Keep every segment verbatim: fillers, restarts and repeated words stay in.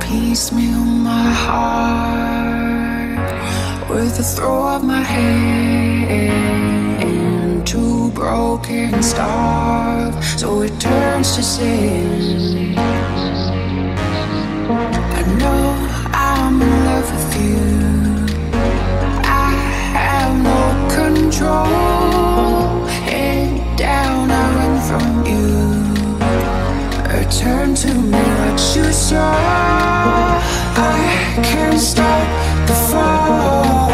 piecemeal my heart with the throw of my hand into broken starve, so it turns to sin. I know I'm in love with you. I have no control. Head down, I run from you. Return to me what you saw. I can't stop the fall.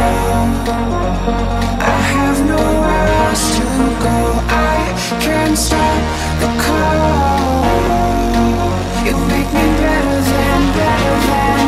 I have nowhere else to go. I can't stop the call. You make me better than, better than.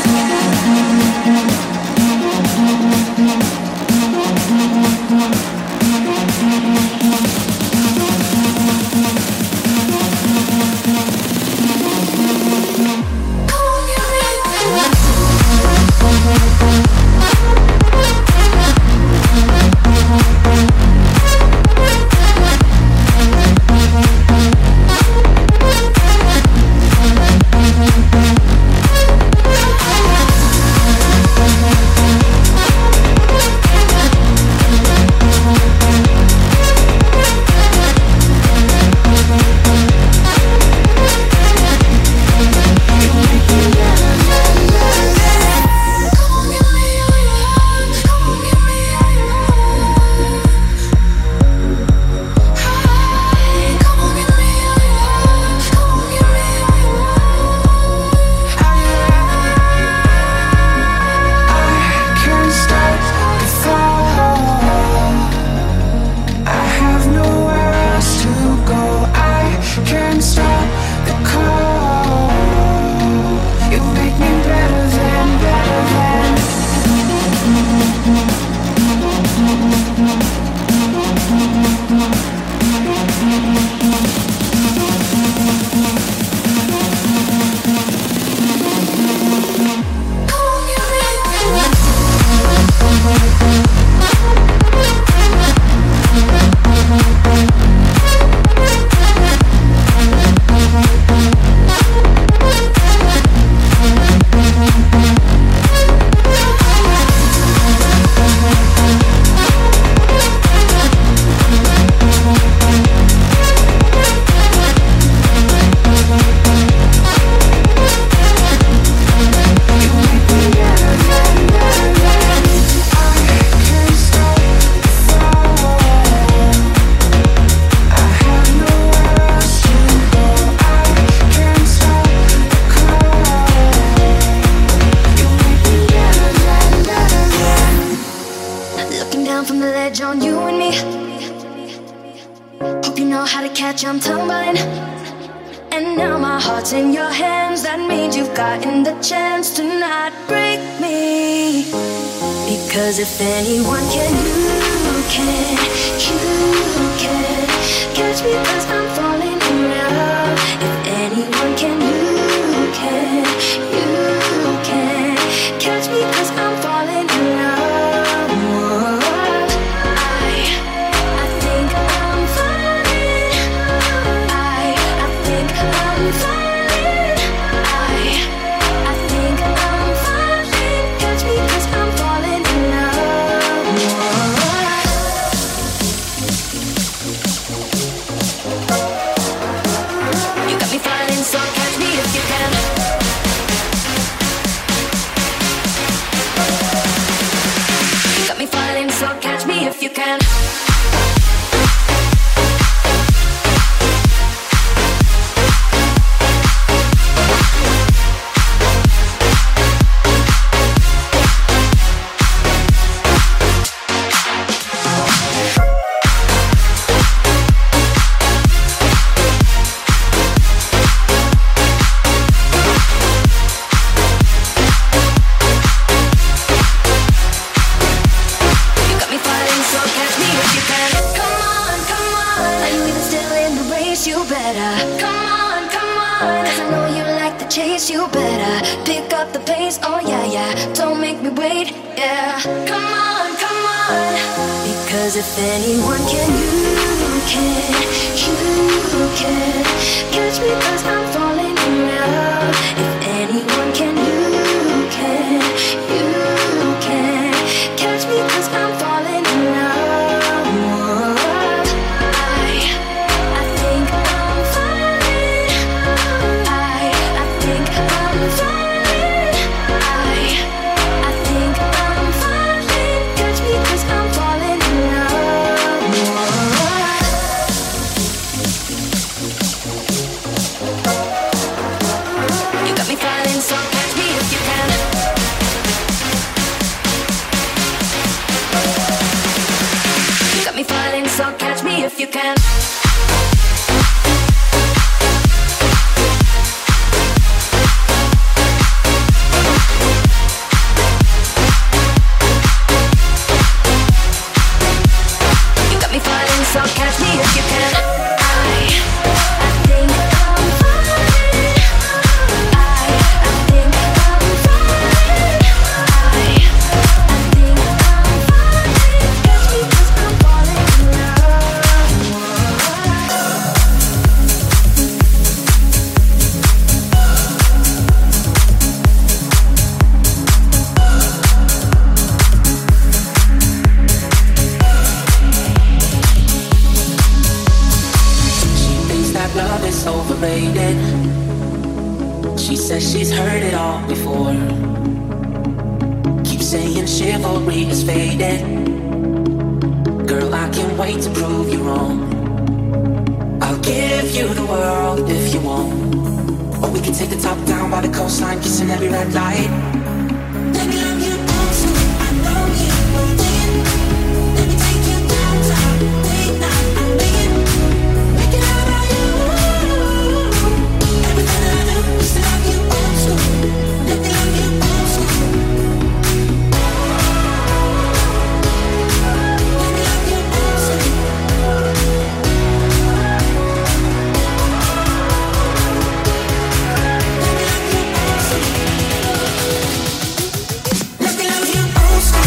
I'm tumbling, and now my heart's in your hands. That means you've gotten the chance to not break me. Because if anyone can, you can, you can catch me 'cause I'm falling in love. If anyone can, you can, you can catch me 'cause I'm falling in love. If you can. You better pick up the pace, oh yeah, yeah. Don't make me wait, yeah. Come on, come on. Because if anyone can, you can, you can catch me 'cause I'm falling in love. If anyone can, if you can. You got me falling, so catch me if you can. I, I think I'm falling. I, I think I'm falling. I, I think I'm falling. Catch me 'cause I'm falling in love. She thinks that love is overrated. She says she's heard it all before. Keeps saying chivalry is faded. Girl, I can't wait to prove you wrong. I'll give you the world if you want. Or we can take the top down by the coastline, kissing every red light. Let me love you also, I know you will win. Let me take you downtown, late night, I'm begging. Make it out of you. Everything that I do is to love you also. Let me love you also. Let me love you also. Let me love you also.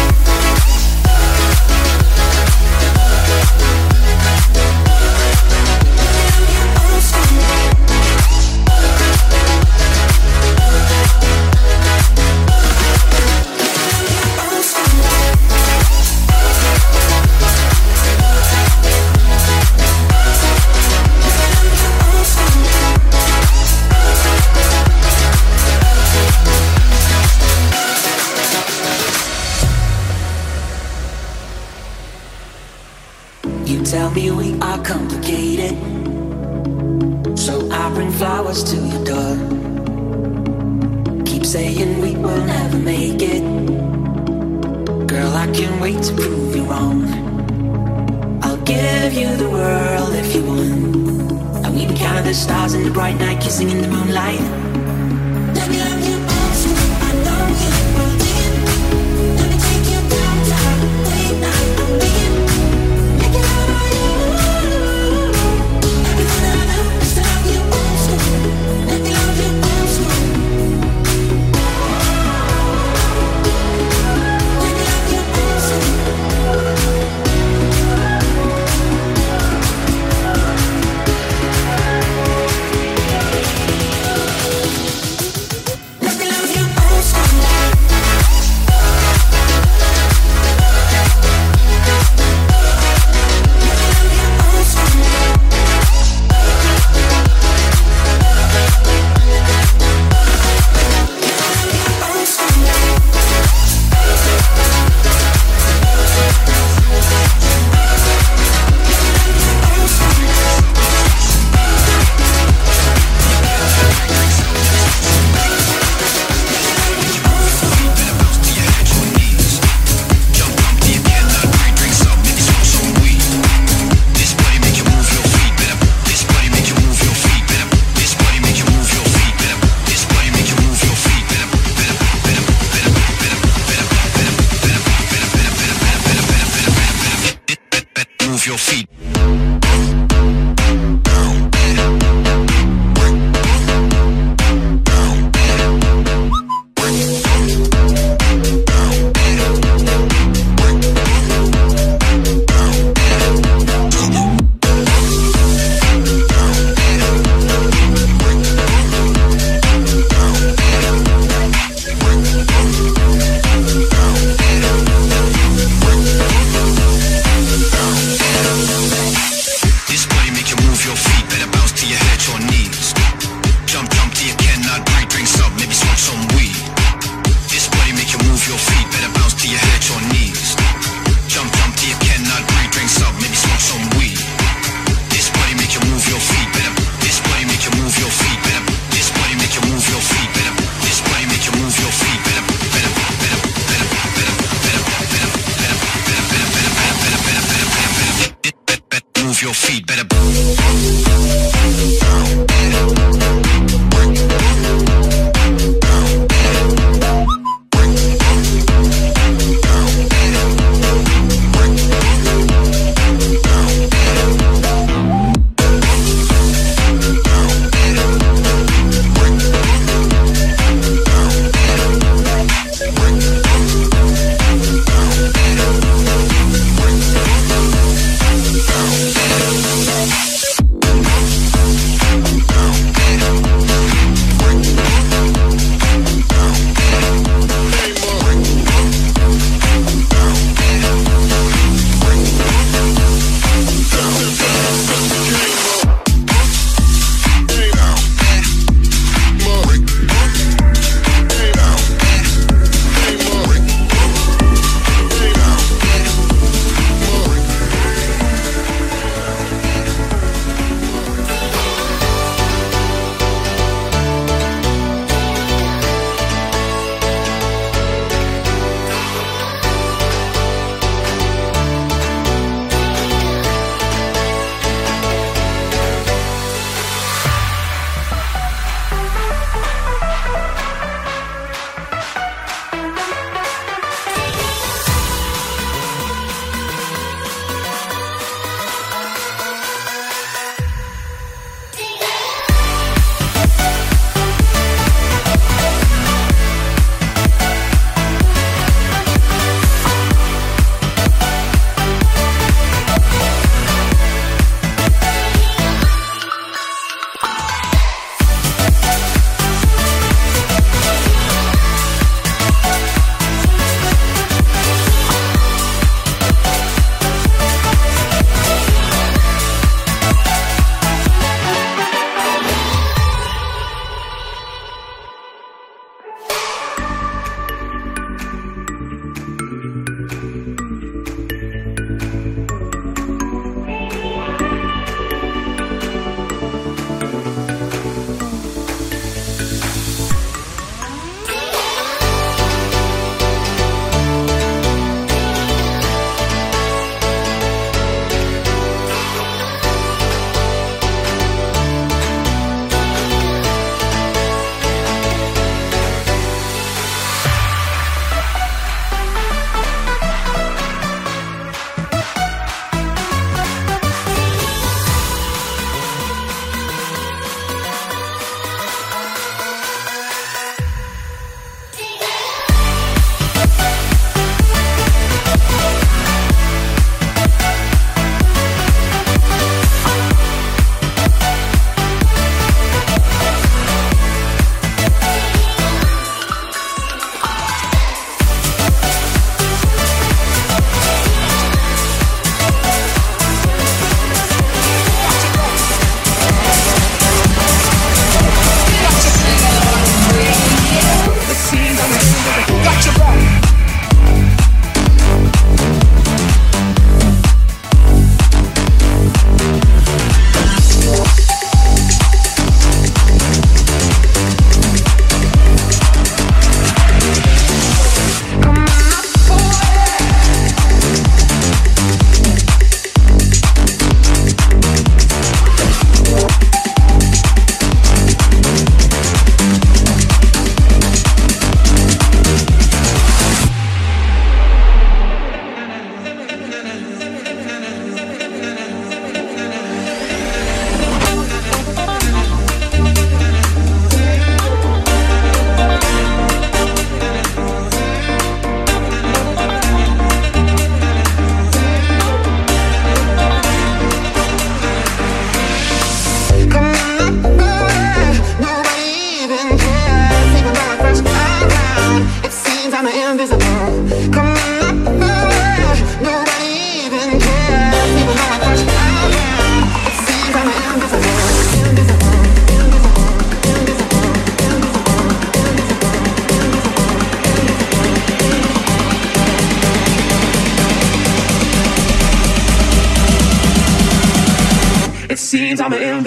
You tell me we are complicated, so I bring flowers to your door. Keep saying we will never make it. Girl, I can't wait to prove you wrong. I'll give you the world if you want. And we can count the stars in the bright night, kissing in the moonlight. Let me love you also, I know you will win. Let me take you downtown, late night, I'm begging. Make it out of you. Everything that I do is to love you also. Let me love you also. Let me love you also. Let me love you also. Move your feet.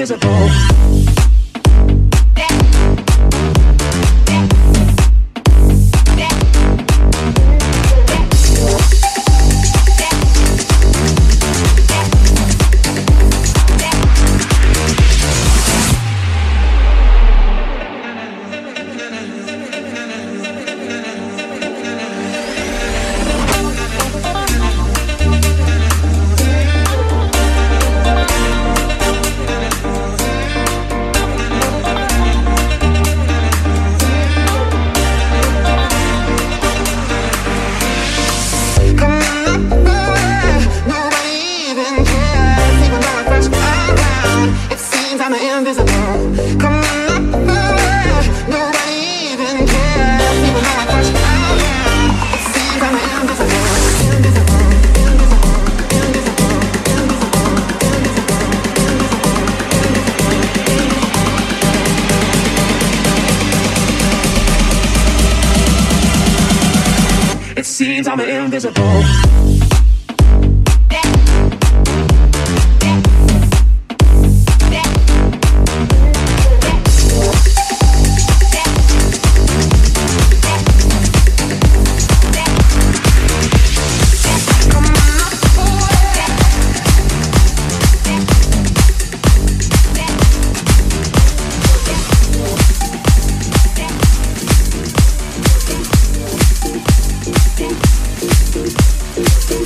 invisible. It seems I'm invisible. We'll be right back.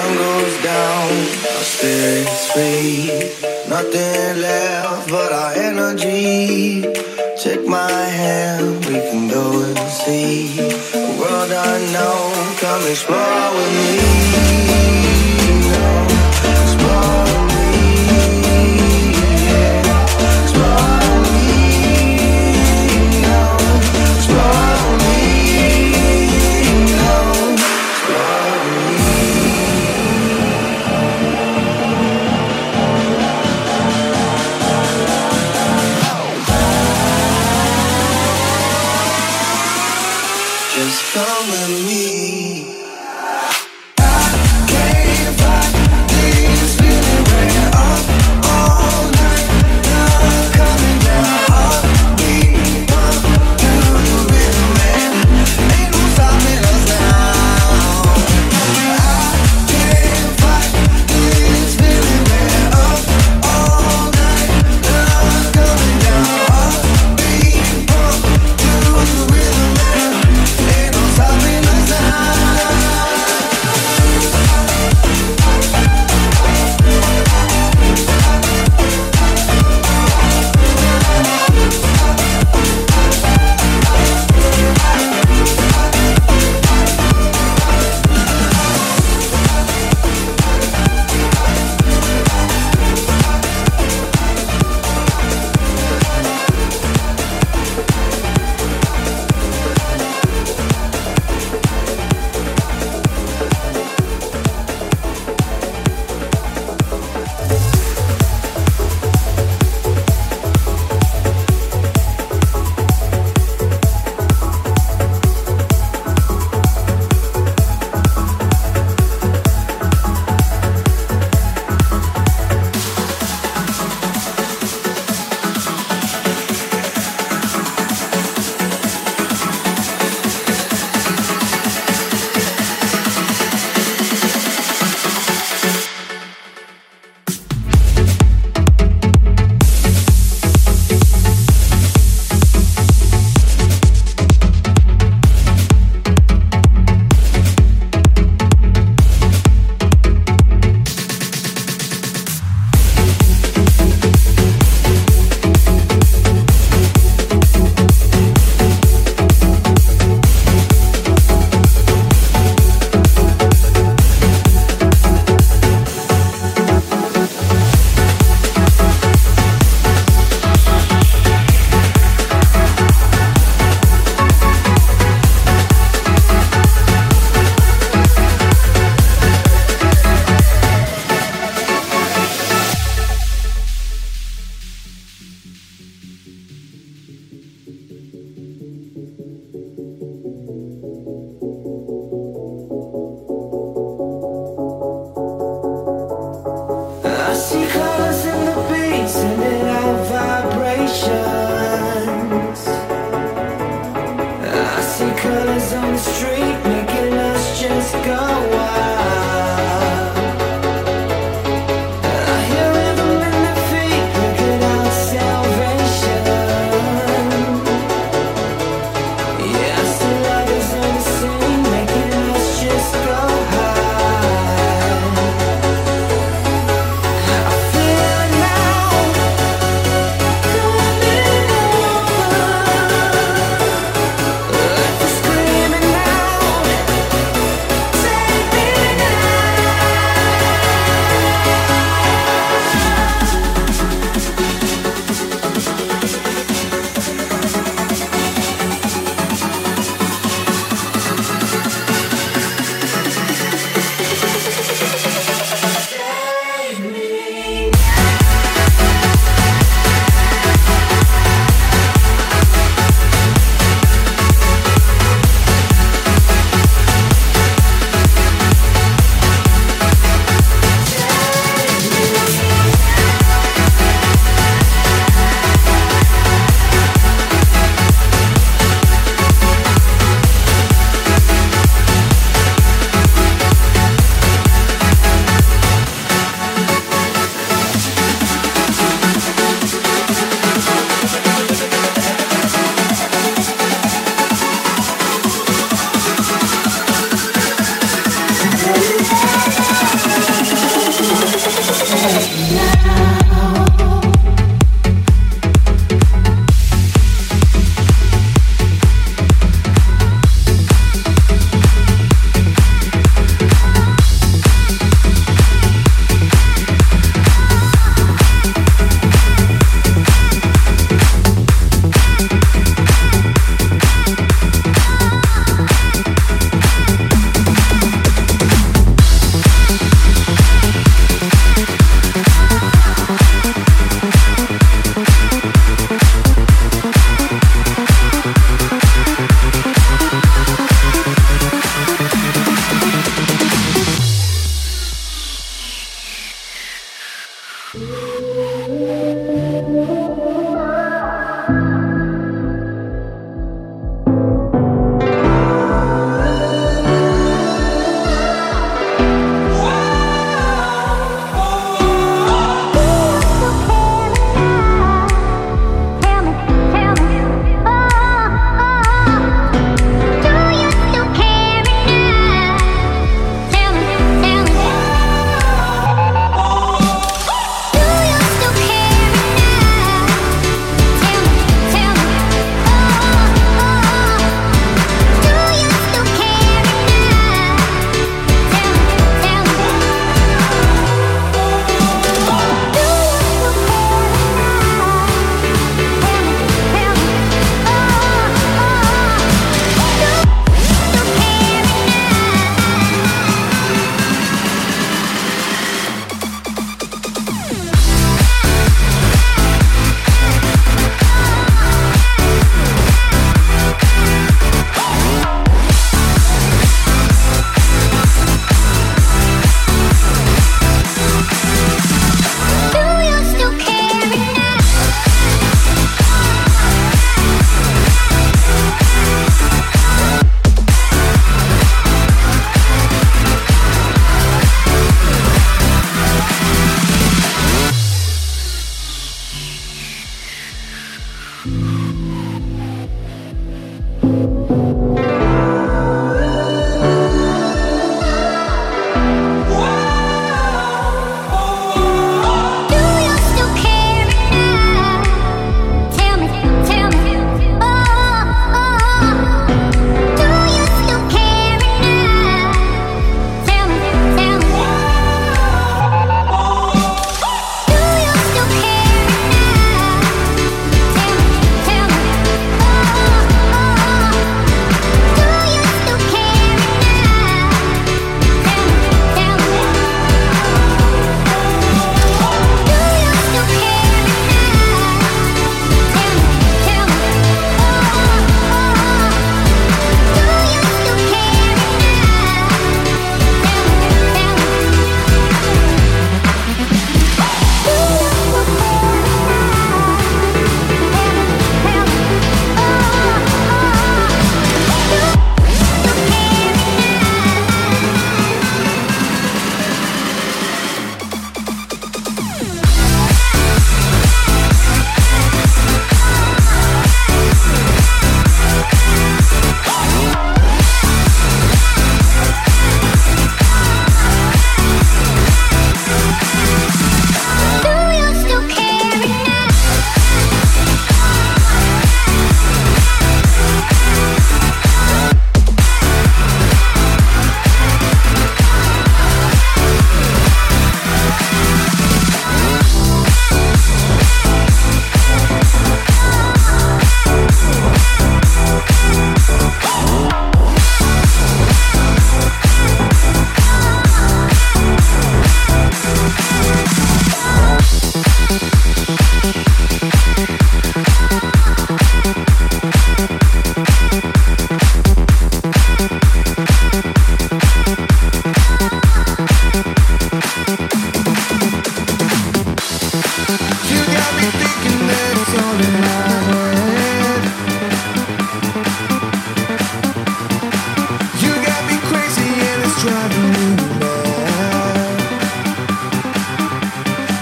sun goes down, our spirits free. Nothing left but our energy. Take my hand, we can go and see a world unknown. Come explore with me. Explore with me, yeah. Explore with me, no. Explore with me, no. Explore with me. Just come with me. I can't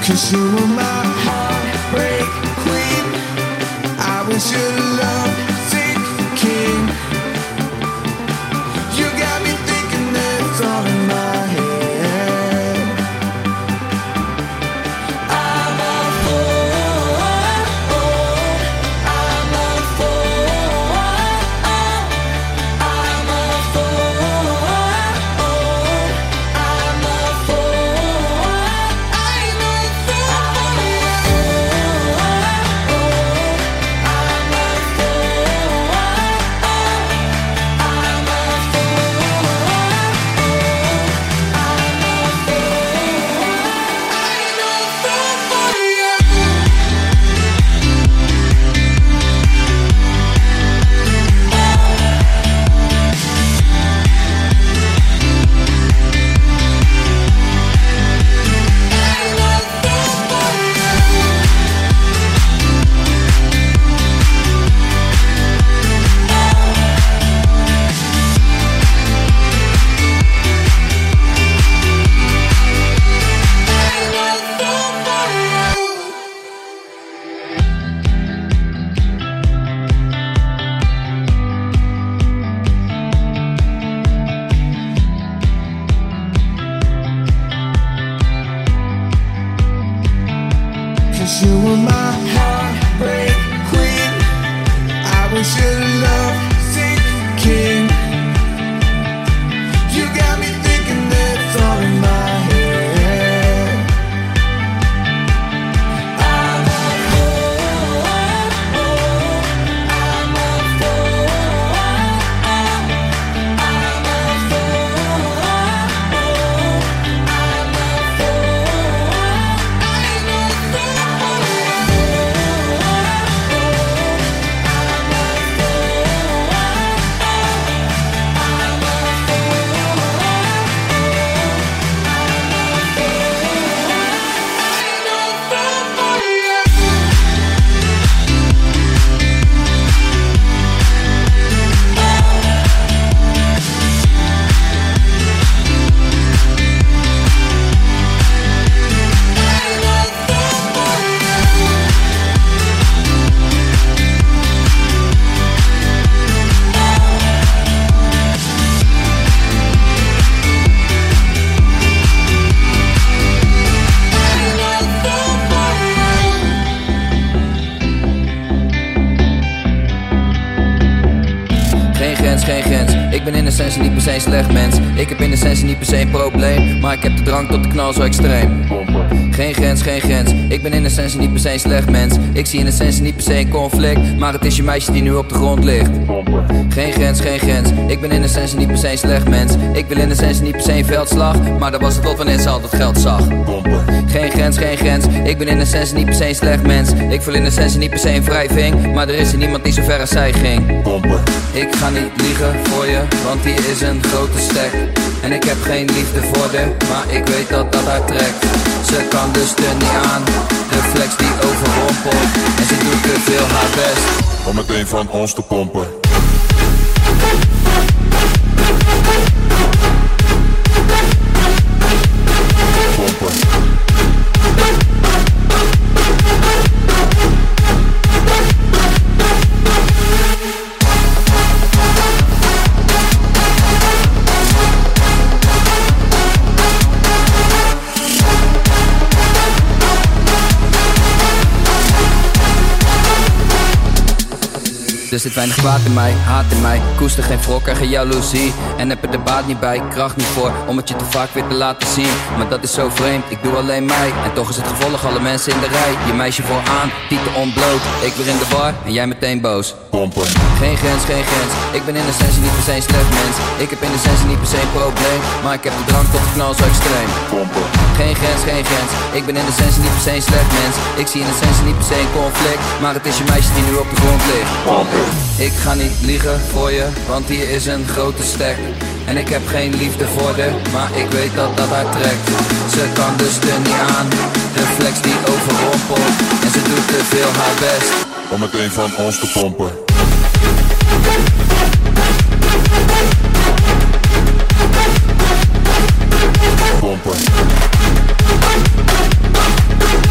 'Cause you were my heartbreak queen. I was your love sick king. You got me thinking that's all in my head. I'm a fool. I'm a fool. I'm a fool. I'm a fool. I'm a You were my heartbreak queen. I was your love sick king. You got me thinking that's all in my head. I'm a fool. I'm a fool. I'm a fool. I'm a fool. I'm a Geen grens, ik ben in essentie niet per se een slecht mens. Ik heb in essentie niet per se een probleem, maar ik heb de drang tot de knal zo extreem. Geen grens, geen grens, ik ben in essentie niet per se een slecht mens. Ik zie in essentie niet per se een conflict, maar het is je meisje die nu op de grond ligt. Geen grens, geen grens, ik ben in essentie niet per se een slecht mens. Ik wil in essentie niet per se een veldslag, maar dat was het lot wanneer ze al dat geld zag. Geen grens, geen grens, ik ben in essentie niet per se een slecht mens. Ik voel in essentie niet per se een wrijving, maar er is er niemand die zo ver als zij ging. Ik ga niet liegen voor je, want hier is een grote stek. En ik heb geen liefde voor de, maar ik weet dat dat haar trekt. Ze kan dus er niet aan, de flex die overrompelt. En ze doet te veel haar best om meteen van ons te pompen. Pompen. Er zit weinig kwaad in mij, haat in mij. Koester geen wrok en geen jaloezie. En heb er de baat niet bij, kracht niet voor, om het je te vaak weer te laten zien. Maar dat is zo vreemd, ik doe alleen mij. En toch is het gevolg alle mensen in de rij. Je meisje vooraan, tieten ontbloot. Ik weer in de war en jij meteen boos. Pompen. Geen grens, geen grens, ik ben in essentie niet per se een slecht mens. Ik heb in essentie niet per se een probleem, maar ik heb de drang tot de knal zo extreem. Pompen. Geen grens, geen grens, ik ben in essentie niet per se een slecht mens. Ik zie in essentie niet per se een conflict, maar het is je meisje die nu op de grond ligt. Pompen. Ik ga niet liegen voor je, want hier is een grote stek. En ik heb geen liefde voor de, maar ik weet dat dat haar trekt. Ze kan dus er niet aan, de flex die overrompelt. En ze doet te veel haar best om meteen van ons te pompen. Pompen.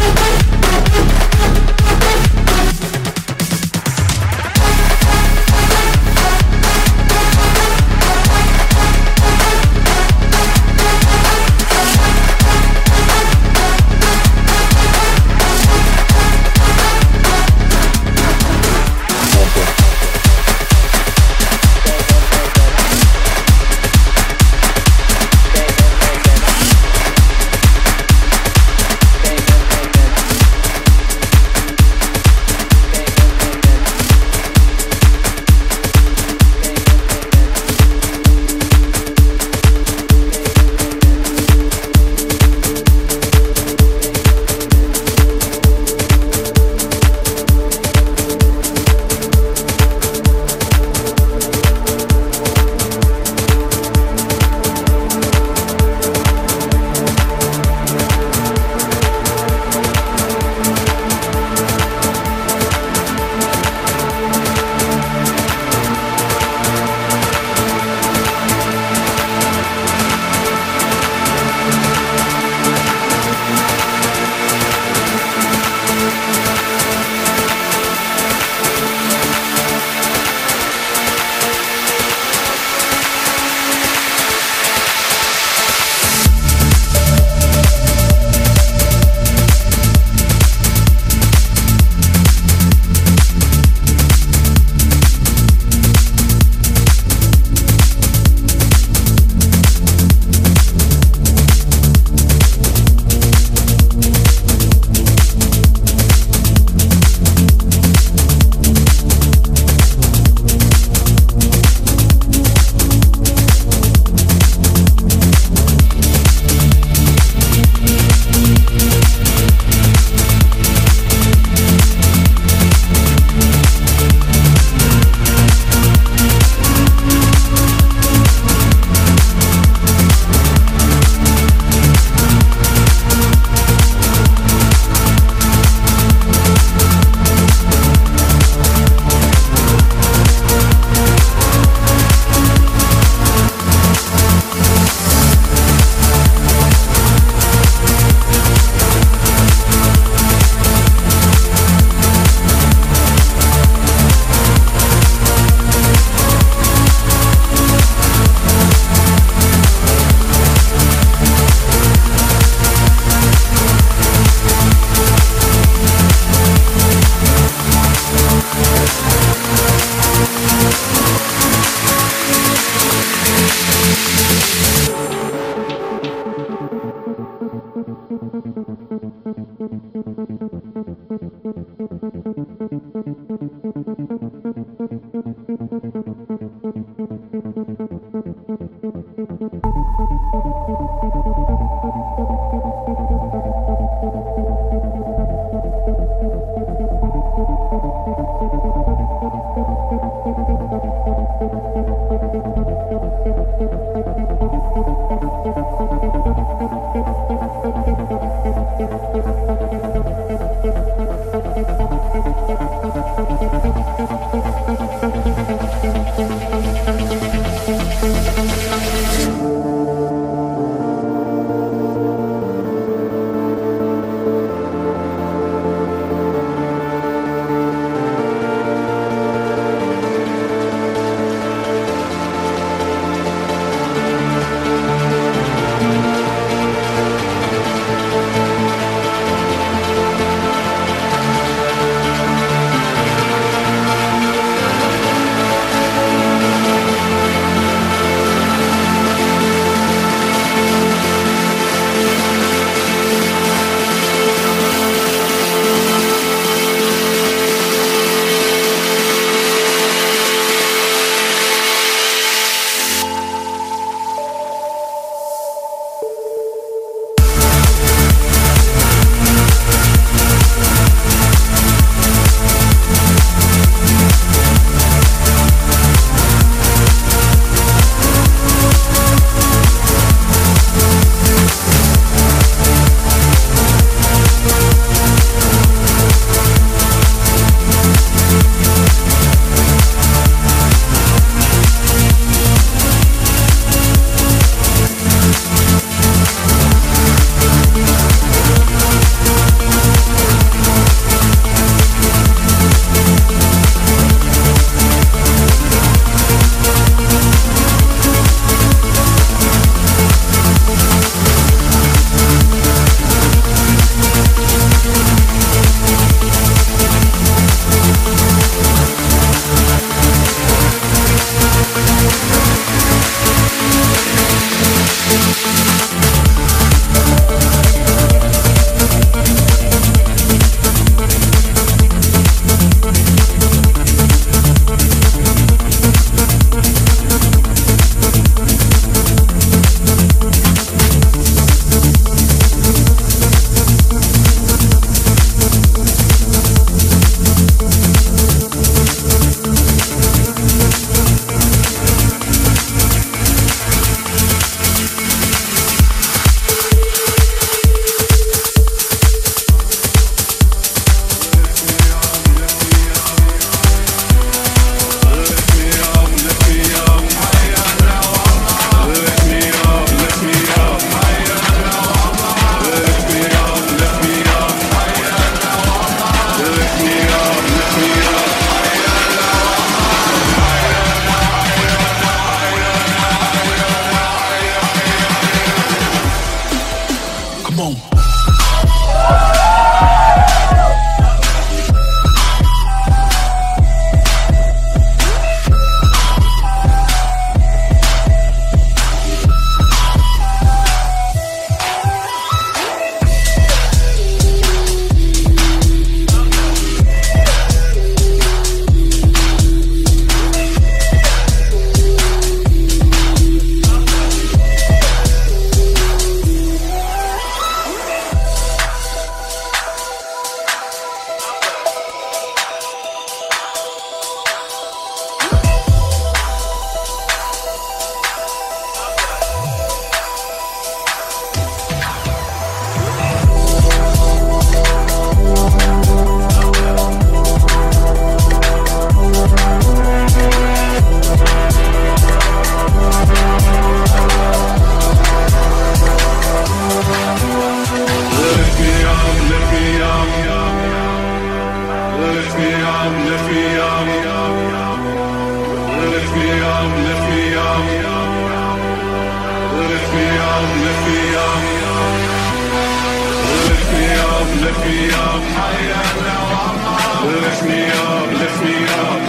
Lift me up, lift me up.